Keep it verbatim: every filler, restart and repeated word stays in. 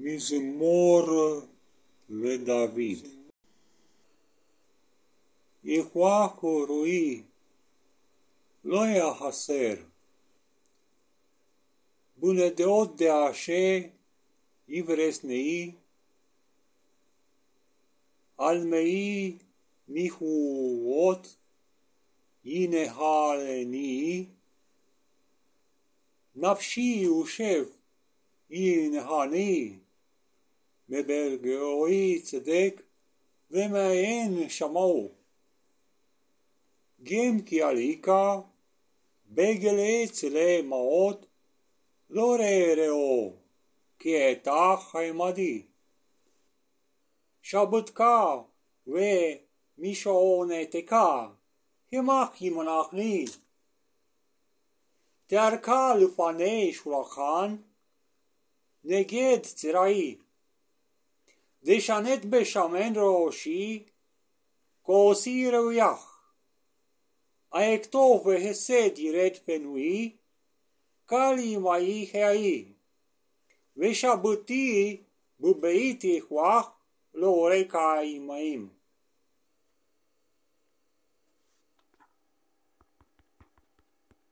מזמור לדוד. יכוח רועי לא יחסר, בונדעות דעשה יברס נאי, על מאי מיכורות ינהלני, נפשי יושב ינהני, בברגעי צדק ומעין שמעו. גם כי עליקה בגלי צלי מעות, לא רערעו כי אתך עמדי. שבתך ומשעונתך המך ימנחני, תארכה לפני שולחן נגד צראי. דשנת בשמן ראשי כוסי ראוייך, אכתוב והסד ירד פנוי, קל עמי העי. ושבתי בבית יכוח לא רקע עמהם.